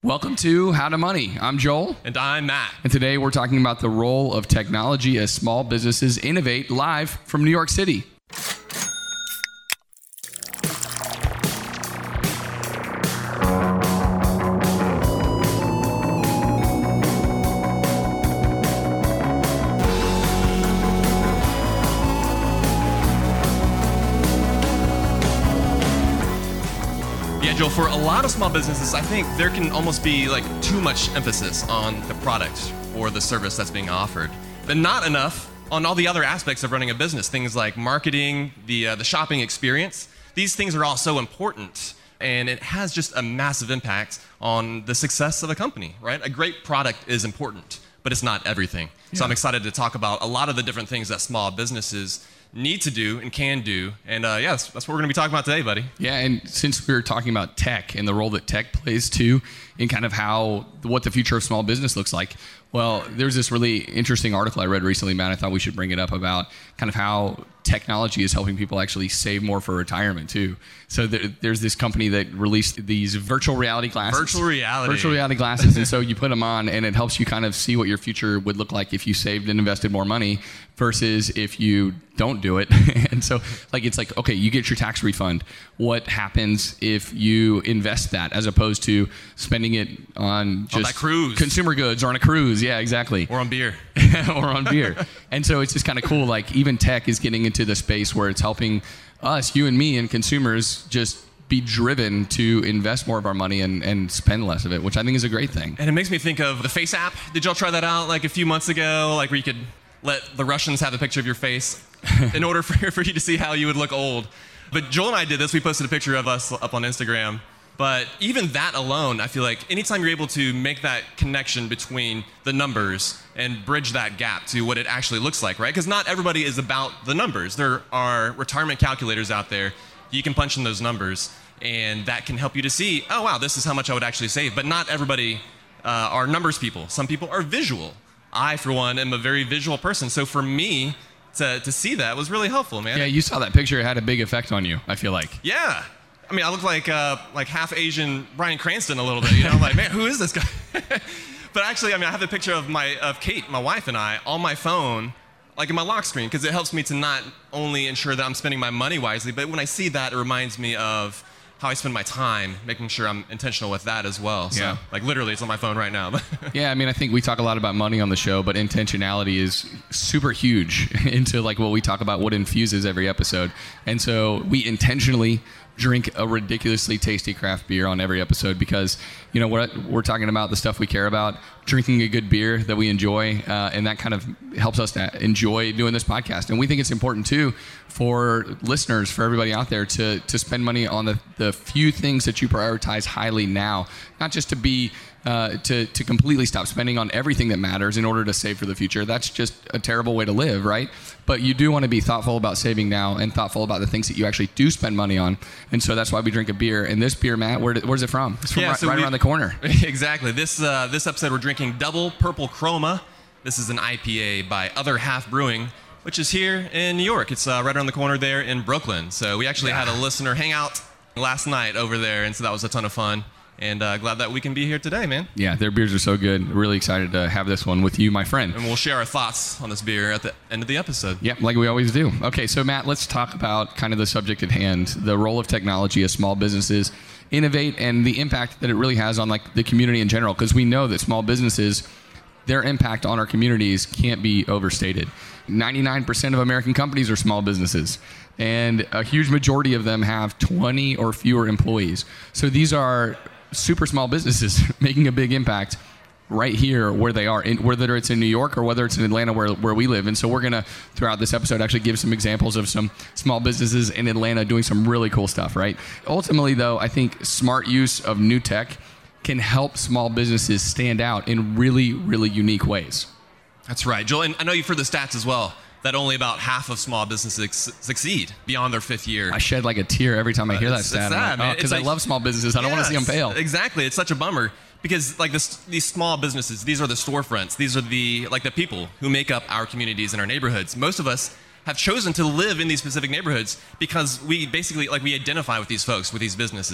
Welcome to How to Money. I'm Joel. And I'm Matt. And today we're talking about the role of technology as small businesses innovate, live from New York City. Joel, for a lot of small businesses, I think there can almost be like too much emphasis on the product or the service that's being offered, but not enough on all the other aspects of running a business. Things like marketing, the shopping experience. These things are all so important, and it has just a massive impact on the success of a company, right? A great product is important, but it's not everything. Yeah. So I'm excited to talk about a lot of the different things that small businesses need to do and can do. And that's what we're going to be talking about today, buddy. Yeah, and since we're talking about tech and the role that tech plays too in kind of what the future of small business looks like, well, there's this really interesting article I read recently, Matt. I thought we should bring it up about kind of how technology is helping people actually save more for retirement too. So there's this company that released these virtual reality glasses. Virtual reality glasses. And so you put them on and it helps you kind of see what your future would look like if you saved and invested more money versus if you don't do it. And so it's like, okay, you get your tax refund. What happens if you invest that as opposed to spending it on just that cruise, consumer goods or on a cruise? Yeah, exactly. Or on beer. Or on beer. And so it's just kind of cool. Like even tech is getting into the space where it's helping us, you and me, and consumers just be driven to invest more of our money and spend less of it, which I think is a great thing. And it makes me think of the Face app. Did y'all try that out like a few months ago? Like where you could let the Russians have a picture of your face in order for you to see how you would look old. But Joel and I did this. We posted a picture of us up on Instagram. But even that alone, I feel like anytime you're able to make that connection between the numbers and bridge that gap to what it actually looks like, right? Because not everybody is about the numbers. There are retirement calculators out there. You can punch in those numbers, and that can help you to see, oh, wow, this is how much I would actually save. But not everybody are numbers people. Some people are visual. I, for one, am a very visual person. So for me to see that was really helpful, man. Yeah, you saw that picture. It had a big effect on you, I feel like. Yeah. I mean, I look like half Asian Bryan Cranston a little bit, you know? I'm like, man, who is this guy? But actually, I mean, I have a picture of Kate, my wife, and I on my phone, like in my lock screen, because it helps me to not only ensure that I'm spending my money wisely, but when I see that, it reminds me of how I spend my time, making sure I'm intentional with that as well. So, yeah. Like literally, it's on my phone right now. Yeah, I mean, I think we talk a lot about money on the show, but intentionality is super huge into like what we talk about, what infuses every episode. And so we intentionally drink a ridiculously tasty craft beer on every episode because, you know, we're talking about the stuff we care about, drinking a good beer that we enjoy, and that kind of helps us to enjoy doing this podcast. And we think it's important, too, for listeners, for everybody out there to spend money on the few things that you prioritize highly now, not just to be to completely stop spending on everything that matters in order to save for the future. That's just a terrible way to live, right? But you do want to be thoughtful about saving now and thoughtful about the things that you actually do spend money on. And so that's why we drink a beer. And this beer, Matt, where's it from? It's from right around the corner. Exactly. This episode, we're drinking Double Purple Chroma. This is an IPA by Other Half Brewing, which is here in New York. It's right around the corner there in Brooklyn. So we actually had a listener hang out last night over there, and so that was a ton of fun. And glad that we can be here today, man. Yeah, their beers are so good. Really excited to have this one with you, my friend. And we'll share our thoughts on this beer at the end of the episode. Yeah, like we always do. Okay, so Matt, let's talk about kind of the subject at hand, the role of technology as small businesses innovate and the impact that it really has on like the community in general. Because we know that small businesses, their impact on our communities can't be overstated. 99% of American companies are small businesses, and a huge majority of them have 20 or fewer employees. So these are super small businesses making a big impact right here where they are, whether it's in New York or whether it's in Atlanta where we live. And so we're going to, throughout this episode, actually give some examples of some small businesses in Atlanta doing some really cool stuff, right? Ultimately, though, I think smart use of new tech can help small businesses stand out in really, really unique ways. That's right, Joel. And I know you've heard the stats as well, that only about half of small businesses succeed beyond their fifth year. I shed like a tear every time I hear that stat. It's sad, man. Because I love small businesses. I don't want to see them fail. Exactly. It's such a bummer because like these small businesses, these are the storefronts. These are the people who make up our communities and our neighborhoods. Most of us have chosen to live in these specific neighborhoods because we basically we identify with these folks, with these businesses.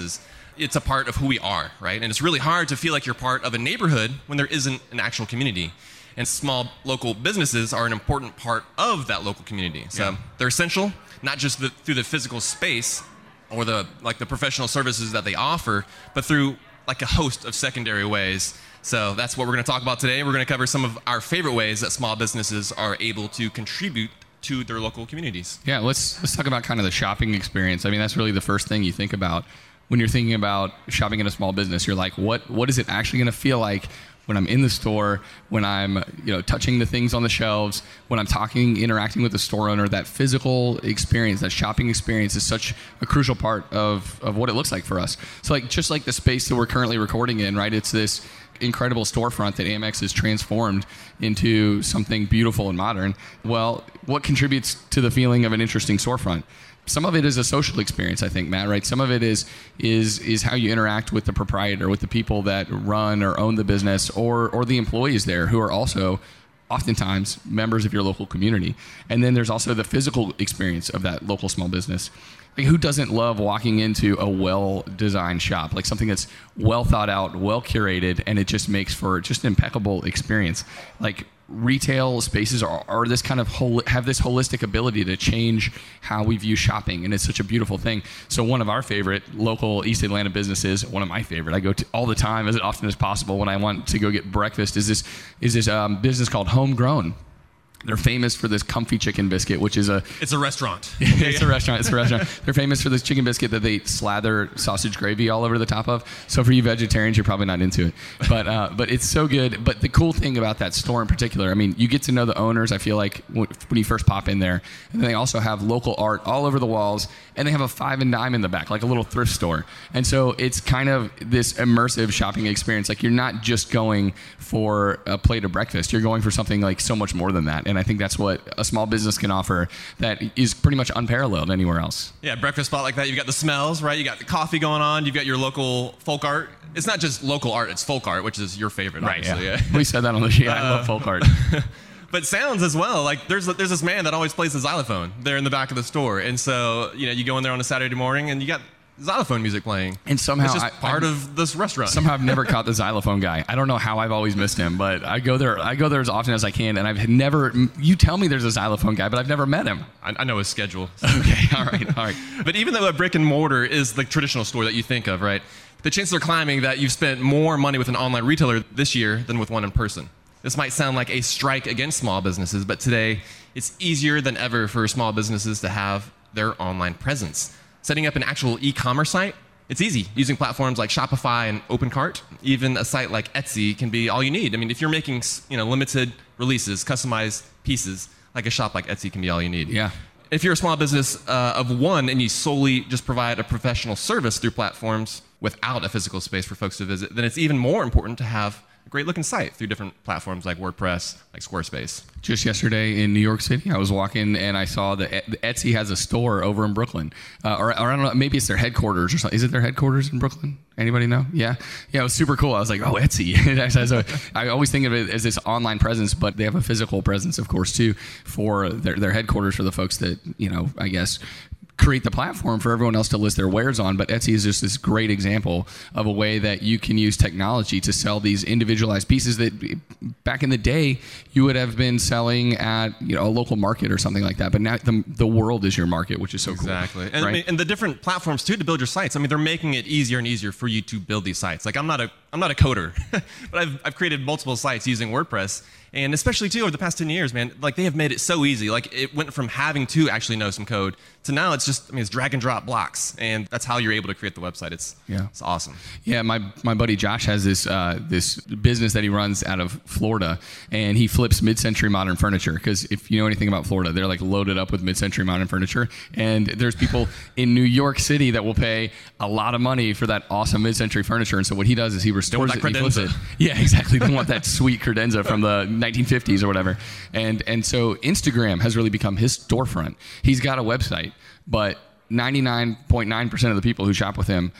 it's a part of who we are, right? And it's really hard to feel like you're part of a neighborhood when there isn't an actual community. And small local businesses are an important part of that local community. So they're essential, not just through the physical space or the professional services that they offer, but through like a host of secondary ways. So that's what we're going to talk about today. We're going to cover some of our favorite ways that small businesses are able to contribute to their local communities. Yeah, let's talk about kind of the shopping experience. I mean, that's really the first thing you think about when you're thinking about shopping in a small business. You're like, what is it actually going to feel like when I'm in the store, when I'm touching the things on the shelves, when I'm interacting with the store owner? That physical experience, that shopping experience is such a crucial part of what it looks like for us. So just like the space that we're currently recording in, right? It's this incredible storefront that Amex has transformed into something beautiful and modern. Well, what contributes to the feeling of an interesting storefront? Some of it is a social experience, I think, Matt, right? Some of it is how you interact with the proprietor, with the people that run or own the business, or the employees there who are also oftentimes members of your local community. And then there's also the physical experience of that local small business. Like, who doesn't love walking into a well-designed shop, like something that's well thought out, well curated, and it just makes for just an impeccable experience? Like, retail spaces are this kind of have this holistic ability to change how we view shopping, and it's such a beautiful thing. So one of our favorite local East Atlanta businesses, one of my favorite, I go to all the time, as often as possible when I want to go get breakfast, is this business called Homegrown. They're famous for this comfy chicken biscuit, which is It's a restaurant. It's a restaurant. They're famous for this chicken biscuit that they slather sausage gravy all over the top of. So for you vegetarians, you're probably not into it. But it's so good. But the cool thing about that store in particular, I mean, you get to know the owners, I feel like, when you first pop in there. And they also have local art all over the walls. And they have a 5 and dime in the back, like a little thrift store. And so it's kind of this immersive shopping experience. Like, you're not just going for a plate of breakfast. You're going for something like so much more than that. And I think that's what a small business can offer that is pretty much unparalleled anywhere else. Yeah, breakfast spot like that. You've got the smells, right? You got the coffee going on. You've got your local folk art. It's not just local art, it's folk art, which is your favorite, right? Obviously. Yeah. We said that on the show. I love folk art. But sounds as well. Like, there's this man that always plays the xylophone there in the back of the store. And so, you go in there on a Saturday morning and you got xylophone music playing. And somehow it's just part of this restaurant. Somehow I've never caught the xylophone guy. I don't know how I've always missed him, but I go there as often as I can, and I've never, you tell me there's a xylophone guy, but I've never met him. I know his schedule. Okay, all right. But even though a brick and mortar is the traditional store that you think of, right? The chances are climbing that you've spent more money with an online retailer this year than with one in person. This might sound like a strike against small businesses, but today it's easier than ever for small businesses to have their online presence. Setting up an actual e-commerce site, it's easy. Using platforms like Shopify and OpenCart, even a site like Etsy can be all you need. I mean, if you're making limited releases, customized pieces, like a shop like Etsy can be all you need. Yeah. If you're a small business of one and you solely just provide a professional service through platforms without a physical space for folks to visit, then it's even more important to have a great looking site through different platforms like WordPress, like Squarespace. Just yesterday in New York City, I was walking and I saw that Etsy has a store over in Brooklyn. Or I don't know, maybe it's their headquarters or something. Is it their headquarters in Brooklyn? Anybody know? Yeah, it was super cool. I was like, oh, Etsy. So I always think of it as this online presence, but they have a physical presence, of course, too, for their headquarters for the folks that, I guess, create the platform for everyone else to list their wares on. But Etsy is just this great example of a way that you can use technology to sell these individualized pieces that back in the day you would have been selling at a local market or something like that. But now the world is your market, which is so exactly. Cool. And, right? And the different platforms too to build your sites. I mean, they're making it easier and easier for you to build these sites. Like, I'm not a coder, but I've created multiple sites using WordPress. And especially too over the past 10 years, man, like, they have made it so easy. Like, it went from having to actually know some code to now it's just, it's drag and drop blocks, and that's how you're able to create the website. It's awesome. Yeah, my buddy Josh has this business that he runs out of Florida, and he flips mid-century modern furniture. Because if you know anything about Florida, they're like loaded up with mid-century modern furniture, and there's people in New York City that will pay a lot of money for that awesome mid-century furniture. And so what he does is he restores it and he flips it. Yeah, exactly. They want that sweet credenza from the 1950s or whatever. And so Instagram has really become his storefront. He's got a website, but 99.9% of the people who shop with him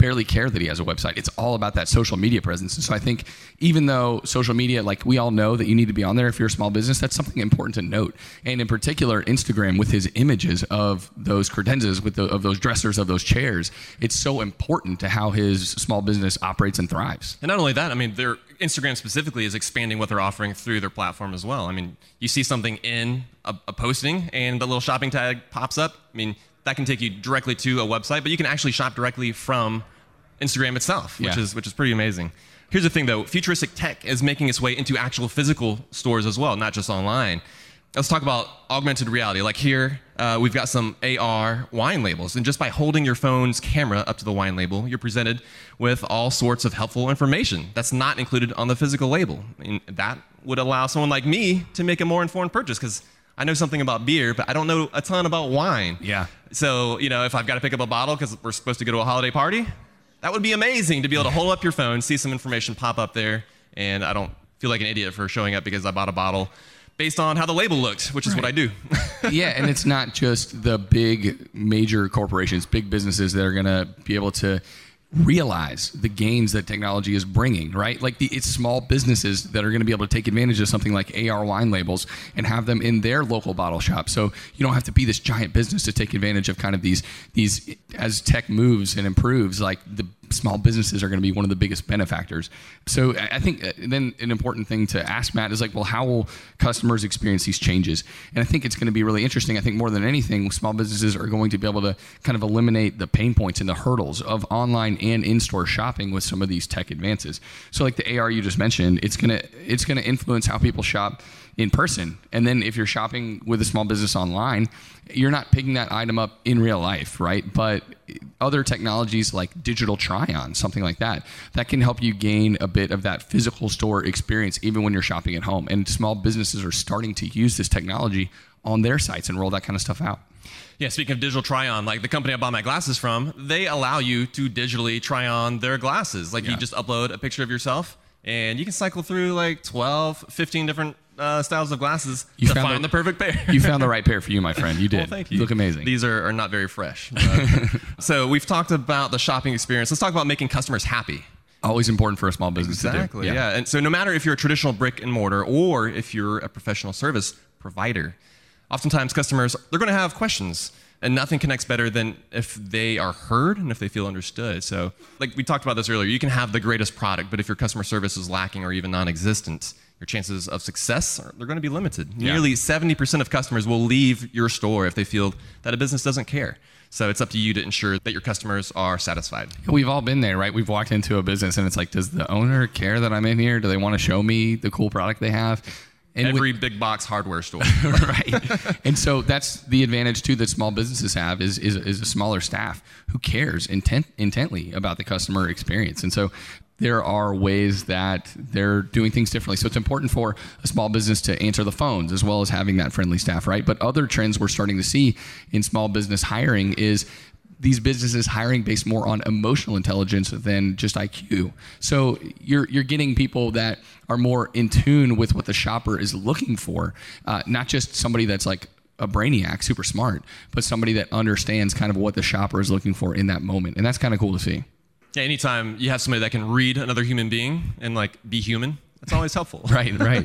barely care that he has a website. It's all about that social media presence. And so I think even though social media, like we all know that you need to be on there if you're a small business, that's something important to note. And in particular, Instagram with his images of those credenzas, of those dressers, of those chairs, it's so important to how his small business operates and thrives. And not only that, I mean, their Instagram specifically is expanding what they're offering through their platform as well. I mean, you see something in a posting and the little shopping tag pops up. I mean, that can take you directly to a website, but you can actually shop directly from Instagram itself, which is pretty amazing. Here's the thing, though. Futuristic tech is making its way into actual physical stores as well, not just online. Let's talk about augmented reality. Like here, we've got some AR wine labels. And just by holding your phone's camera up to the wine label, you're presented with all sorts of helpful information that's not included on the physical label. And that would allow someone like me to make a more informed purchase, because I know something about beer, but I don't know a ton about wine. Yeah. So, if I've got to pick up a bottle because we're supposed to go to a holiday party, that would be amazing to be able to hold up your phone, see some information pop up there, and I don't feel like an idiot for showing up because I bought a bottle based on how the label looked, which is what I do. Yeah, and it's not just the big major corporations, big businesses that are going to be able to realize the gains that technology is bringing, right? Like it's small businesses that are going to be able to take advantage of something like AR wine labels and have them in their local bottle shop. So you don't have to be this giant business to take advantage of kind of these as tech moves and improves, like the small businesses are going to be one of the biggest benefactors. So I think then an important thing to ask Matt is like, well, how will customers experience these changes? And I think it's going to be really interesting. I think more than anything, small businesses are going to be able to kind of eliminate the pain points and the hurdles of online and in-store shopping with some of these tech advances. So like the AR you just mentioned, it's going to influence how people shop in person. And then if you're shopping with a small business online, you're not picking that item up in real life, right? But other technologies like digital try-on, something like that can help you gain a bit of that physical store experience even when you're shopping at home. And small businesses are starting to use this technology on their sites and roll that kind of stuff out. Yeah, speaking of digital try-on, like the company I bought my glasses from, they allow you to digitally try on their glasses. Like you just upload a picture of yourself and you can cycle through like 12, 15 different styles of glasses to find the perfect pair. You found the right pair for you, my friend. You did. Well, thank you. You look amazing. These are not very fresh. So we've talked about the shopping experience. Let's talk about making customers happy. Always important for a small business to do. Exactly, yeah. And so no matter if you're a traditional brick and mortar or if you're a professional service provider, oftentimes customers, they're going to have questions. And nothing connects better than if they are heard and if they feel understood. So like we talked about this earlier, you can have the greatest product, but if your customer service is lacking or even non-existent, your chances of success, they're going to be limited. Yeah. Nearly 70% of customers will leave your store if they feel that a business doesn't care. So it's up to you to ensure that your customers are satisfied. We've all been there, right? We've walked into a business and it's like, does the owner care that I'm in here? Do they want to show me the cool product they have? And every big box hardware store. Right. And so that's the advantage too that small businesses have is a smaller staff who cares intently about the customer experience. And so there are ways that they're doing things differently. So it's important for a small business to answer the phones as well as having that friendly staff, right? But other trends we're starting to see in small business hiring is these businesses hiring based more on emotional intelligence than just IQ. So you're getting people that are more in tune with what the shopper is looking for, not just somebody that's like a brainiac, super smart, but somebody that understands kind of what the shopper is looking for in that moment. And that's kind of cool to see. Yeah, anytime you have somebody that can read another human being and like be human, that's always helpful. Right.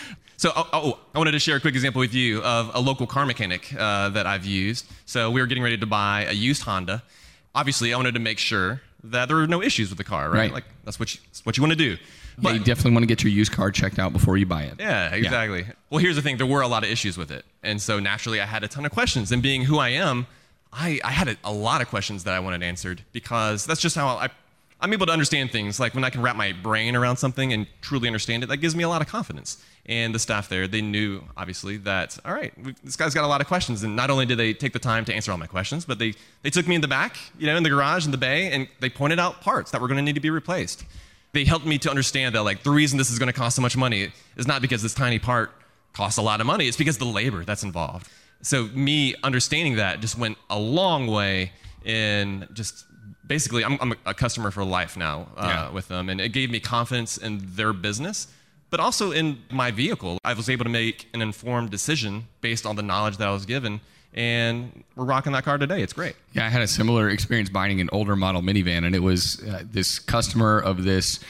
So I wanted to share a quick example with you of a local car mechanic that I've used. So we were getting ready to buy a used Honda. Obviously, I wanted to make sure that there were no issues with the car, right? Like that's what you want to do. But you definitely want to get your used car checked out before you buy it. Yeah, exactly. Yeah. Well, here's the thing. There were a lot of issues with it. And so naturally, I had a ton of questions. And being who I am, I had a lot of questions that I wanted answered because that's just how I'm able to understand things. Like when I can wrap my brain around something and truly understand it, that gives me a lot of confidence. And the staff there, they knew, obviously, that, all right, this guy's got a lot of questions. And not only did they take the time to answer all my questions, but they took me in the back, in the garage, in the bay, and they pointed out parts that were going to need to be replaced. They helped me to understand that, like, the reason this is going to cost so much money is not because this tiny part costs a lot of money. It's because of the labor that's involved. So me understanding that just went a long way in just basically, I'm a customer for life now with them. And it gave me confidence in their business, but also in my vehicle. I was able to make an informed decision based on the knowledge that I was given and we're rocking that car today. It's great. Yeah, I had a similar experience buying an older model minivan, and it was this customer of this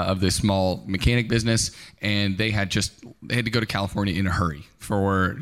small mechanic business, and they had to go to California in a hurry for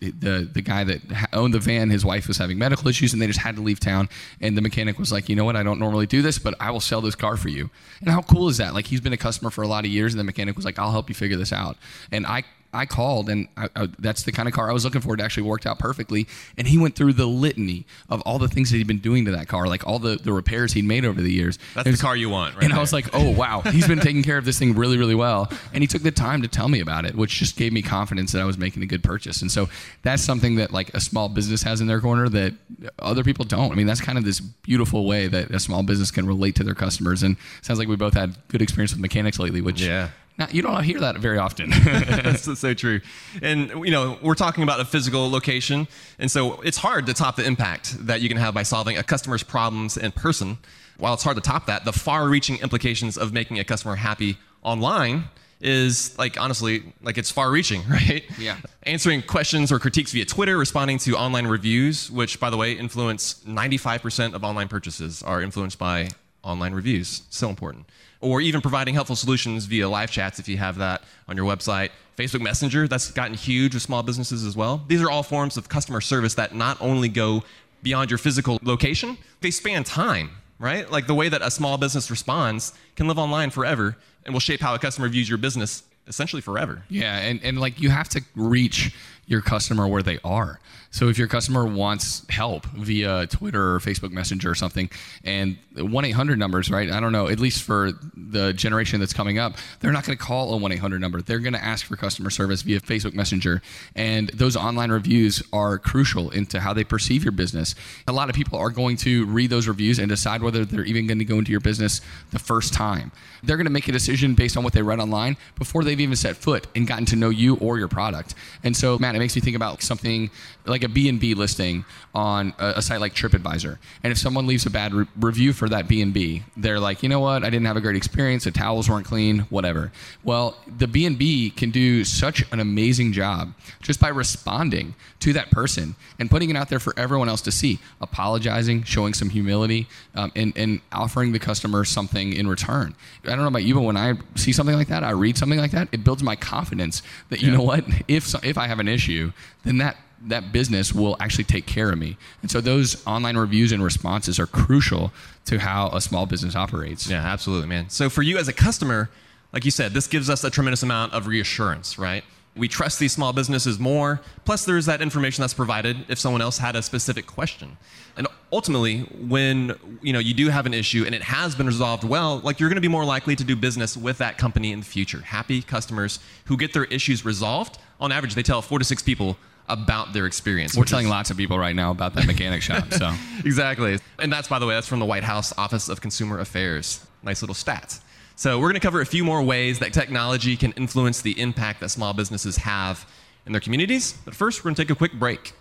the guy that owned the van. His wife was having medical issues, and they just had to leave town. And the mechanic was like, you know what? I don't normally do this, but I will sell this car for you. And how cool is that? Like, he's been a customer for a lot of years, and the mechanic was like, I'll help you figure this out. And I called, and that's the kind of car I was looking for. It actually worked out perfectly. And he went through the litany of all the things that he'd been doing to that car, like all the repairs he'd made over the years. That's the car you want, right? And I was like, oh, wow, he's been taking care of this thing really, really well. And he took the time to tell me about it, which just gave me confidence that I was making a good purchase. And so that's something that like a small business has in their corner that other people don't. I mean, that's kind of this beautiful way that a small business can relate to their customers. And it sounds like we both had good experience with mechanics lately, which... Yeah. Now, you don't hear that very often. That's so true. And, we're talking about a physical location. And so it's hard to top the impact that you can have by solving a customer's problems in person. While it's hard to top that, the far-reaching implications of making a customer happy online is honestly, it's far-reaching, right? Yeah. Answering questions or critiques via Twitter, responding to online reviews, which, by the way, influence 95% of online purchases are influenced by online reviews. So important. Or even providing helpful solutions via live chats if you have that on your website. Facebook Messenger, that's gotten huge with small businesses as well. These are all forms of customer service that not only go beyond your physical location, they span time, right? Like the way that a small business responds can live online forever and will shape how a customer views your business essentially forever. Yeah, and like you have to reach your customer where they are. So if your customer wants help via Twitter or Facebook Messenger or something, and 1-800 numbers, right? I don't know, at least for the generation that's coming up, they're not going to call a 1-800 number. They're going to ask for customer service via Facebook Messenger. And those online reviews are crucial into how they perceive your business. A lot of people are going to read those reviews and decide whether they're even going to go into your business the first time. They're going to make a decision based on what they read online before they've even set foot and gotten to know you or your product. And so, Matt, it makes me think about something like a B&B listing on a site like TripAdvisor. And if someone leaves a bad review for that B&B, they're like, you know what, I didn't have a great experience, the towels weren't clean, whatever. Well, the B&B can do such an amazing job just by responding to that person and putting it out there for everyone else to see, apologizing, showing some humility, and offering the customer something in return. I don't know about you, but when I see something like that, I read something like that, it builds my confidence that, you know what, if I have an issue, then that business will actually take care of me. And so those online reviews and responses are crucial to how a small business operates. Yeah, absolutely, man. So for you as a customer, like you said, this gives us a tremendous amount of reassurance, right? We trust these small businesses more. Plus, there's that information that's provided if someone else had a specific question. And ultimately, when you do have an issue and it has been resolved well, like you're going to be more likely to do business with that company in the future. Happy customers who get their issues resolved, on average, they tell 4 to 6 people about their experience. We're telling lots of people right now about that mechanic shop. So Exactly. And that's, by the way, that's from the White House Office of Consumer Affairs. Nice little stats. So we're going to cover a few more ways that technology can influence the impact that small businesses have in their communities. But first, we're going to take a quick break.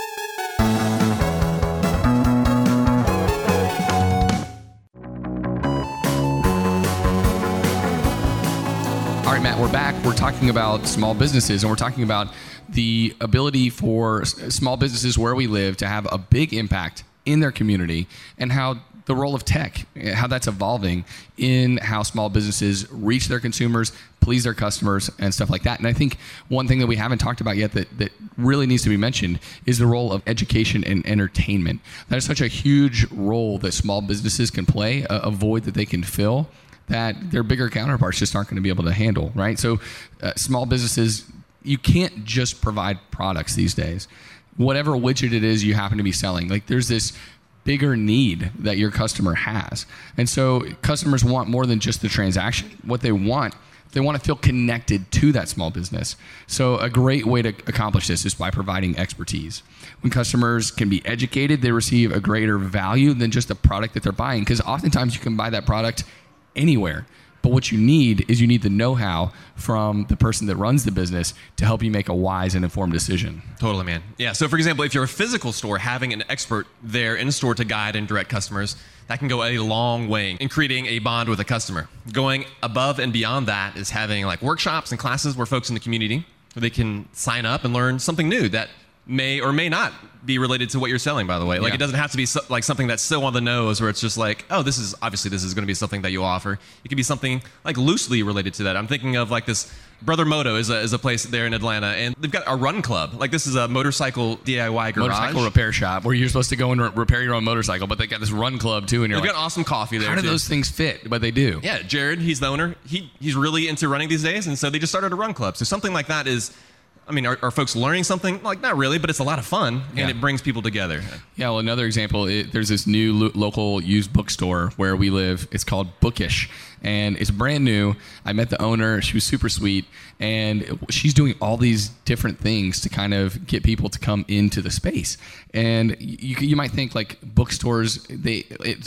All right, Matt, we're back. We're talking about small businesses, and we're talking about the ability for small businesses where we live to have a big impact in their community, and how the role of tech, how that's evolving in how small businesses reach their consumers, please their customers, and stuff like that. And I think one thing that we haven't talked about yet that really needs to be mentioned is the role of education and entertainment. That is such a huge role that small businesses can play, a void that they can fill that their bigger counterparts just aren't going to be able to handle, right? So small businesses, you can't just provide products these days. Whatever widget it is you happen to be selling, like there's this bigger need that your customer has. And so customers want more than just the transaction. What they want to feel connected to that small business. So a great way to accomplish this is by providing expertise. When customers can be educated, they receive a greater value than just the product that they're buying, because oftentimes you can buy that product anywhere. But what you need the know-how from the person that runs the business to help you make a wise and informed decision. Totally, man. Yeah, so for example, if you're a physical store, having an expert there in store to guide and direct customers, that can go a long way in creating a bond with a customer. Going above and beyond that is having like workshops and classes where folks in the community, where they can sign up and learn something new that may or may not be related to what you're selling, by the way. Like, it doesn't have to be like something that's so on the nose where it's just like, oh, this is going to be something that you offer. It could be something like loosely related to that. I'm thinking of like this Brother Moto is a place there in Atlanta, and they've got a run club. Like, this is a motorcycle DIY garage. Motorcycle repair shop where you're supposed to go and repair your own motorcycle, but they got this run club too, and they've got awesome coffee there. How do those things fit? But they do. Yeah, Jared, he's the owner. He's really into running these days, and so they just started a run club. So something like that is, I mean, are folks learning something? Like, not really, but it's a lot of fun, and it brings people together. Yeah, well, another example, there's this new local used bookstore where we live. It's called Bookish, and it's brand new. I met the owner. She was super sweet, and she's doing all these different things to kind of get people to come into the space. And you might think, like, bookstores, they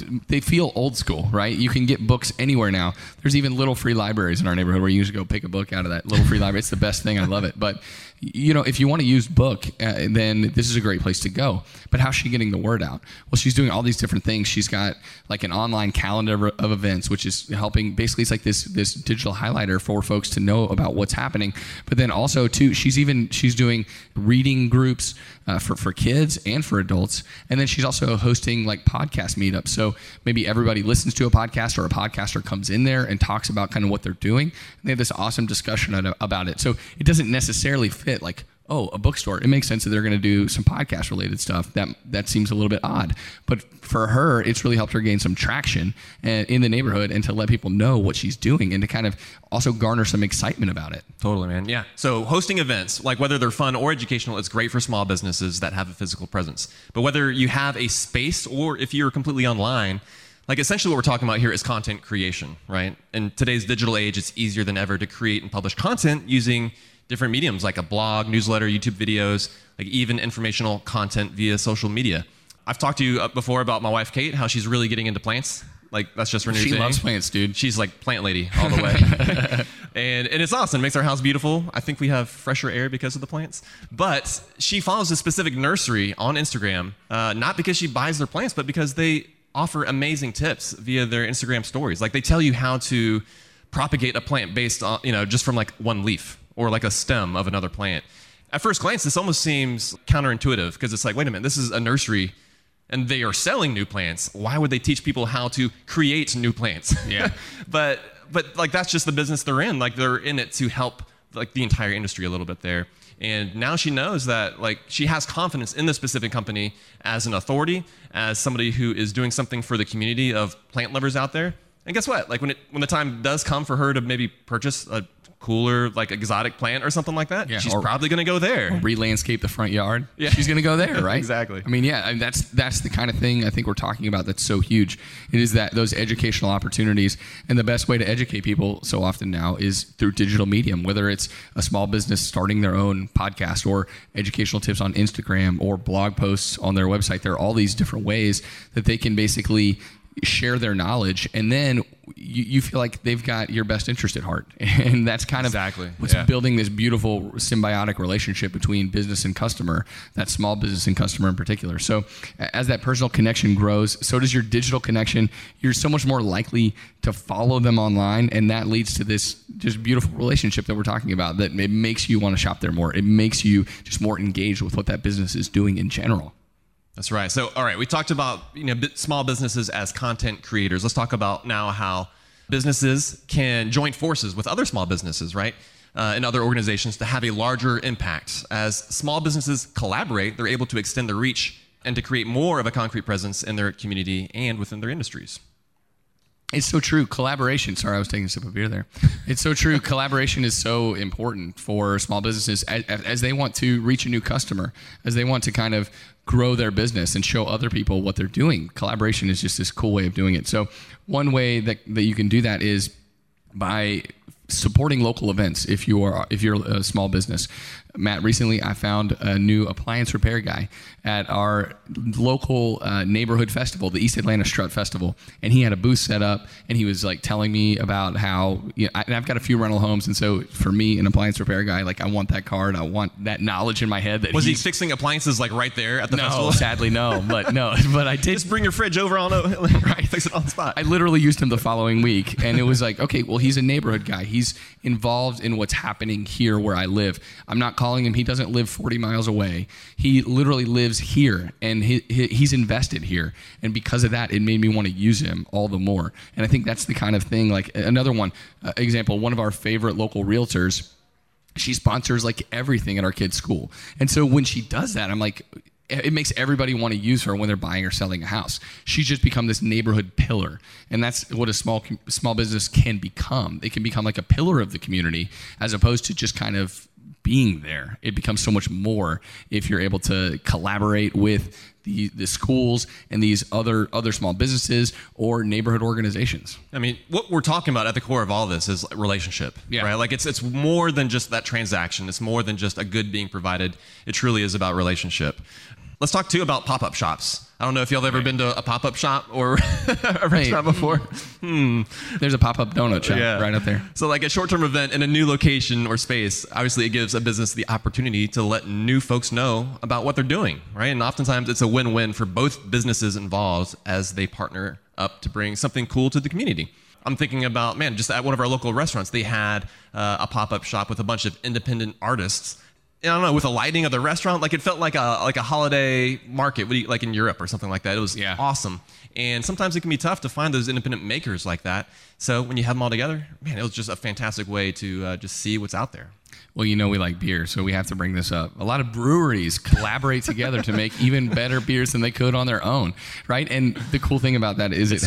feel old school, right? You can get books anywhere now. There's even little free libraries in our neighborhood where you just go pick a book out of that little free library. It's the best thing. I love it. But you know, if you want to use book, then this is a great place to go. But how's she getting the word out? Well, she's doing all these different things. She's got like an online calendar of events, which is helping. Basically, it's like this digital highlighter for folks to know about what's happening. But then also too, she's doing reading groups for kids and for adults. And then she's also hosting like podcast meetups. So maybe everybody listens to a podcast, or a podcaster comes in there and talks about kind of what they're doing. And they have this awesome discussion about it. So it doesn't necessarily fit like, oh, a bookstore. It makes sense that they're going to do some podcast related stuff. That seems a little bit odd. But for her, it's really helped her gain some traction in the neighborhood, and to let people know what she's doing, and to kind of also garner some excitement about it. Totally, man. Yeah. So hosting events, like whether they're fun or educational, it's great for small businesses that have a physical presence. But whether you have a space or if you're completely online, like essentially what we're talking about here is content creation, right? In today's digital age, it's easier than ever to create and publish content using different mediums like a blog, newsletter, YouTube videos, like even informational content via social media. I've talked to you before about my wife, Kate, how she's really getting into plants. Like, that's just her new thing. She loves plants, dude. She's like plant lady all the way. and it's awesome. It makes our house beautiful. I think we have fresher air because of the plants. But she follows a specific nursery on Instagram, not because she buys their plants, but because they offer amazing tips via their Instagram stories. Like, they tell you how to propagate a plant based on, just from like one leaf, or like a stem of another plant. At first glance, this almost seems counterintuitive, because it's like, wait a minute, this is a nursery and they are selling new plants. Why would they teach people how to create new plants? Yeah. but like, that's just the business they're in. Like, they're in it to help like the entire industry a little bit there. And now she knows that, like, she has confidence in this specific company as an authority, as somebody who is doing something for the community of plant lovers out there. And guess what? Like, when the time does come for her to maybe purchase a cooler, like, exotic plant or something like that, she's probably going to go there. Or re-landscape the front yard. Yeah. She's going to go there, right? Exactly. I mean, yeah, that's the kind of thing I think we're talking about that's so huge. It is that those educational opportunities, and the best way to educate people so often now is through digital medium, whether it's a small business starting their own podcast, or educational tips on Instagram, or blog posts on their website. There are all these different ways that they can basically share their knowledge, and then you feel like they've got your best interest at heart. And that's kind of what's building this beautiful symbiotic relationship between business and customer, that small business and customer in particular. So as that personal connection grows, so does your digital connection. You're so much more likely to follow them online, and that leads to this just beautiful relationship that we're talking about, that it makes you want to shop there more. It makes you just more engaged with what that business is doing in general. That's right. So, all right, we talked about small businesses as content creators. Let's talk about now how businesses can join forces with other small businesses, right, and other organizations to have a larger impact. As small businesses collaborate, they're able to extend their reach and to create more of a concrete presence in their community and within their industries. It's so true. Collaboration. Sorry, I was taking a sip of beer there. It's so true. Collaboration is so important for small businesses as they want to reach a new customer, as they want to kind of grow their business and show other people what they're doing. Collaboration is just this cool way of doing it. So one way that you can do that is by supporting local events. If you're a small business, Matt, recently I found a new appliance repair guy at our local neighborhood festival, the East Atlanta Strut Festival, and he had a booth set up, and he was like telling me about how, and I've got a few rental homes, and so for me, an appliance repair guy, like, I want that card, I want that knowledge in my head. That was he fixing appliances like right there at the festival? No, sadly no, but I did. Just bring your fridge over right, fix it on the spot. I literally used him the following week, and it was like, okay, well, he's a neighborhood guy. He's involved in what's happening here where I live. I'm not calling him. He doesn't live 40 miles away. He literally lives here, and he's invested here. And because of that, it made me want to use him all the more. And I think that's the kind of thing, like another one, example, one of our favorite local realtors, she sponsors like everything at our kids' school. And so when she does that, I'm like, it makes everybody want to use her when they're buying or selling a house. She's just become this neighborhood pillar. And that's what a small business can become. It can become like a pillar of the community as opposed to just kind of being there. It becomes so much more if you're able to collaborate with the schools and these other small businesses or neighborhood organizations. I mean, what we're talking about at the core of all this is relationship, right? Like it's more than just that transaction. It's more than just a good being provided. It truly is about relationship. Let's talk too about pop-up shops. I don't know if y'all have ever been to a pop-up shop or a restaurant before. There's a pop-up donut shop right up there. So like a short-term event in a new location or space, obviously it gives a business the opportunity to let new folks know about what they're doing, right? And oftentimes it's a win-win for both businesses involved as they partner up to bring something cool to the community. I'm thinking about, man, just at one of our local restaurants, they had a pop-up shop with a bunch of independent artists. I don't know, with the lighting of the restaurant, like it felt like a holiday market, like in Europe or something like that. It was awesome. And sometimes it can be tough to find those independent makers like that. So when you have them all together, man, it was just a fantastic way to just see what's out there. Well, you know we like beer, so we have to bring this up. A lot of breweries collaborate together to make even better beers than they could on their own, right? And the cool thing about that is it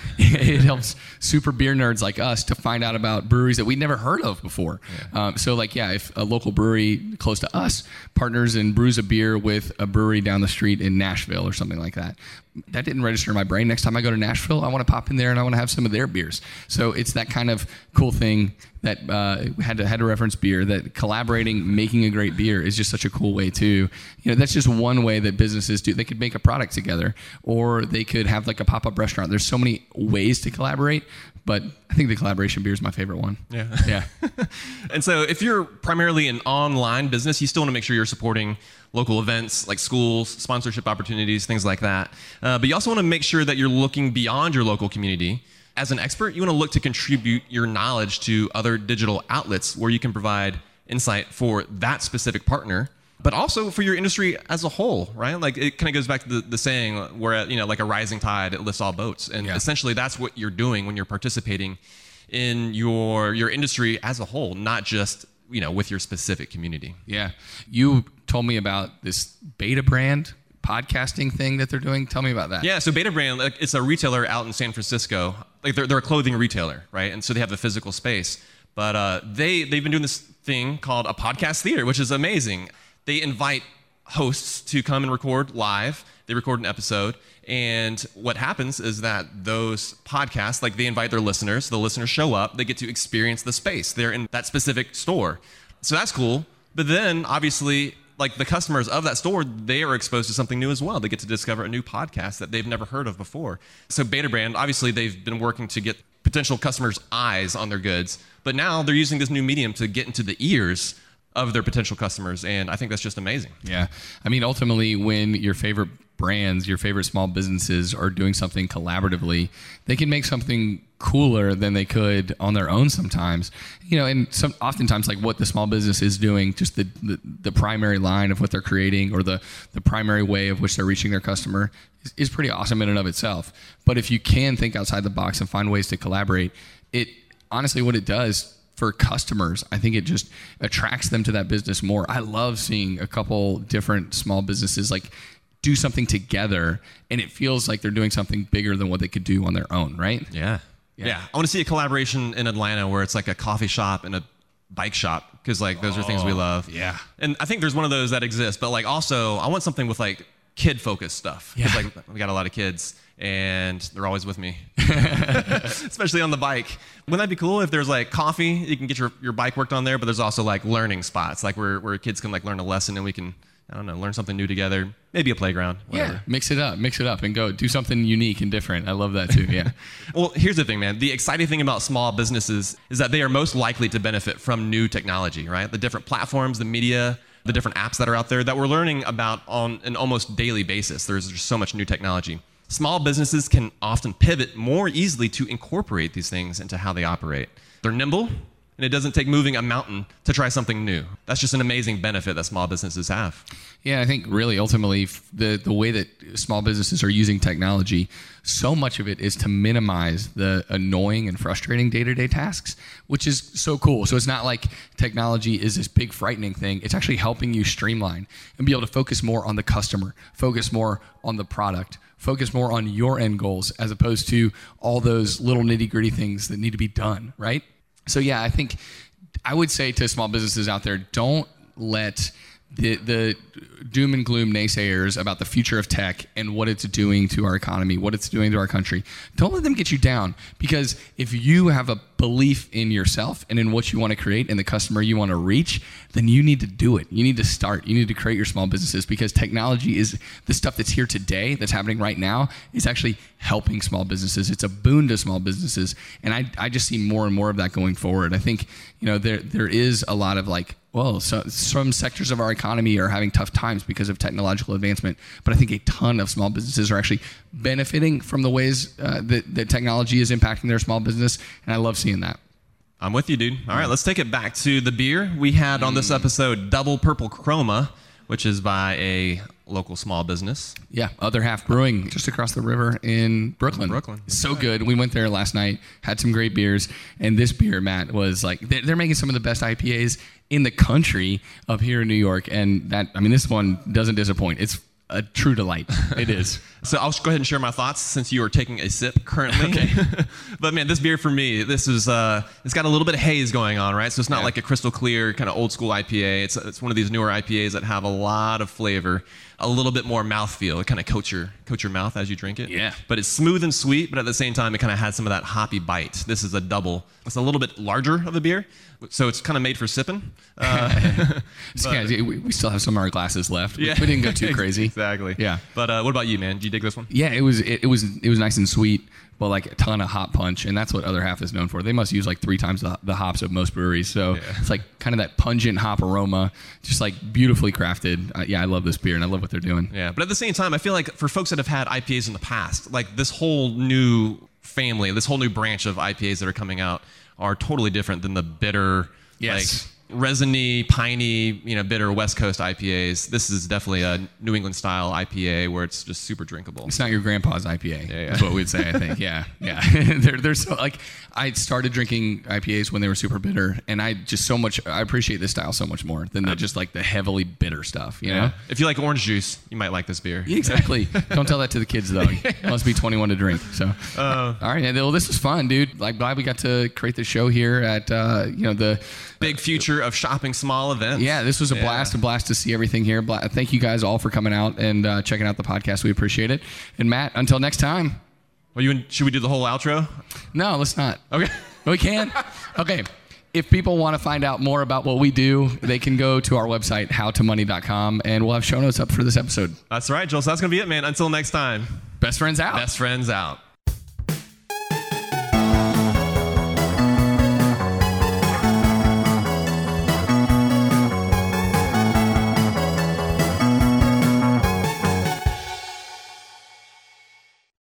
helps super beer nerds like us to find out about breweries that we'd never heard of before. So if a local brewery close to us partners and brews a beer with a brewery down the street in Nashville or something like that, that didn't register in my brain. Next time I go to Nashville, I want to pop in there and I want to have some of their beers. So it's that kind of cool thing that had to reference beer, that collaborating, making a great beer is just such a cool way too. You know, that's just one way that businesses do. They could make a product together, or they could have like a pop-up restaurant. There's so many ways to collaborate, but I think the collaboration beer is my favorite one. Yeah. And so if you're primarily an online business, you still want to make sure you're supporting local events like schools, sponsorship opportunities, things like that. But you also want to make sure that you're looking beyond your local community. As an expert, you want to look to contribute your knowledge to other digital outlets where you can provide insight for that specific partner, but also for your industry as a whole, right? Like it kind of goes back to the saying where, like a rising tide, it lifts all boats. And essentially that's what you're doing when you're participating in your industry as a whole, not just, with your specific community. Yeah. You told me about this Beta Brand podcasting thing that they're doing. Tell me about that. Yeah, so Beta Brand, it's a retailer out in San Francisco. Like they're a clothing retailer, right? And so they have the physical space. But they've been doing this thing called a podcast theater, which is amazing. They invite hosts to come and record live. They record an episode. And what happens is that those podcasts, like they invite their listeners. The listeners show up. They get to experience the space. They're in that specific store. So that's cool. But then, obviously, like the customers of that store, they are exposed to something new as well. They get to discover a new podcast that they've never heard of before. So Beta Brand, obviously they've been working to get potential customers' eyes on their goods, but now they're using this new medium to get into the ears of their potential customers, and I think that's just amazing. Yeah. I mean, ultimately, when your favorite brands, your favorite small businesses are doing something collaboratively, they can make something cooler than they could on their own sometimes. And oftentimes like what the small business is doing, just the primary line of what they're creating or the primary way of which they're reaching their customer is pretty awesome in and of itself. But if you can think outside the box and find ways to collaborate, it honestly what it does for customers, I think it just attracts them to that business more. I love seeing a couple different small businesses like do something together, and it feels like they're doing something bigger than what they could do on their own, right? Yeah. I want to see a collaboration in Atlanta where it's like a coffee shop and a bike shop, because like those are things we love. Yeah. And I think there's one of those that exists, but like also I want something with like kid-focused stuff. Because like we got a lot of kids and they're always with me, especially on the bike. Wouldn't that be cool if there's like coffee, you can get your bike worked on there, but there's also like learning spots, like where kids can like learn a lesson and we can, I don't know, learn something new together. Maybe a playground. Whatever. Yeah, mix it up and go do something unique and different. I love that too, yeah. Well, here's the thing, man. The exciting thing about small businesses is that they are most likely to benefit from new technology, right? The different platforms, the media, the different apps that are out there that we're learning about on an almost daily basis. There's just so much new technology. Small businesses can often pivot more easily to incorporate these things into how they operate. They're nimble, And it doesn't take moving a mountain to try something new. That's just an amazing benefit that small businesses have. Yeah, I think really ultimately the way that small businesses are using technology, so much of it is to minimize the annoying and frustrating day-to-day tasks, which is so cool. So it's not like technology is this big frightening thing. It's actually helping you streamline and be able to focus more on the customer, focus more on the product, focus more on your end goals as opposed to all those little nitty-gritty things that need to be done, right? So yeah, I think I would say to small businesses out there, don't let the doom and gloom naysayers about the future of tech and what it's doing to our economy, what it's doing to our country, don't let them get you down. Because if you have a belief in yourself and in what you want to create and the customer you want to reach, then you need to do it. You need to start. You need to create your small businesses, because technology is the stuff that's here today, that's happening right now, is actually helping small businesses. It's a boon to small businesses. And I just see more and more of that going forward. I think, there is a lot of so some sectors of our economy are having tough times because of technological advancement, but I think a ton of small businesses are actually benefiting from the ways that technology is impacting their small business, and I love seeing that. I'm with you, dude. All right, let's take it back to the beer. We had on this episode Double Purple Chroma, which is by a local small business. Yeah, Other Half Brewing, just across the river in Brooklyn. So good. We went there last night, had some great beers, and this beer, Matt, was they're making some of the best IPAs in the country up here in New York, and this one doesn't disappoint. It's a true delight. It is. So I'll go ahead and share my thoughts since you are taking a sip currently. Okay. But man, this beer for me, this is it's got a little bit of haze going on, right? So it's not like a crystal clear kind of old school IPA. It's one of these newer IPAs that have a lot of flavor, a little bit more mouthfeel. It kind of coats your mouth as you drink it. Yeah. But it's smooth and sweet, but at the same time, it kind of has some of that hoppy bite. This is a double. It's a little bit larger of a beer, so it's kind of made for sipping. We still have some of our glasses left. Yeah. We didn't go too crazy. Exactly. Yeah. But what about you, man? Did you dig this one? Yeah, it was nice and sweet, but a ton of hop punch, and that's what Other Half is known for. They must use 3 times the hops of most breweries, so it's kind of that pungent hop aroma, just beautifully crafted. I love this beer, and I love what they're doing. Yeah, but at the same time, I feel like for folks that have had IPAs in the past, this whole new family, this whole new branch of IPAs that are coming out are totally different than the bitter, resiny, piney, bitter West Coast IPAs. This is definitely a New England style IPA where it's just super drinkable. It's not your grandpa's IPA. Yeah. That's what we'd say, I think. Yeah. They're so I started drinking IPAs when they were super bitter, and I appreciate this style so much more than the heavily bitter stuff. You know? If you like orange juice, you might like this beer. Yeah, exactly. Don't tell that to the kids though. Must be 21 to drink. So, all right. Well, this was fun, dude. Glad we got to create this show here at the big future of shopping small events. Yeah, this was a blast to see everything here. Thank you guys all for coming out and checking out the podcast. We appreciate it. And Matt, until next time. Well, should we do the whole outro? No, let's not. Okay. We can? Okay. If people want to find out more about what we do, they can go to our website, howtomoney.com, and we'll have show notes up for this episode. That's right, Joel. So that's going to be it, man. Until next time. Best friends out. Best friends out.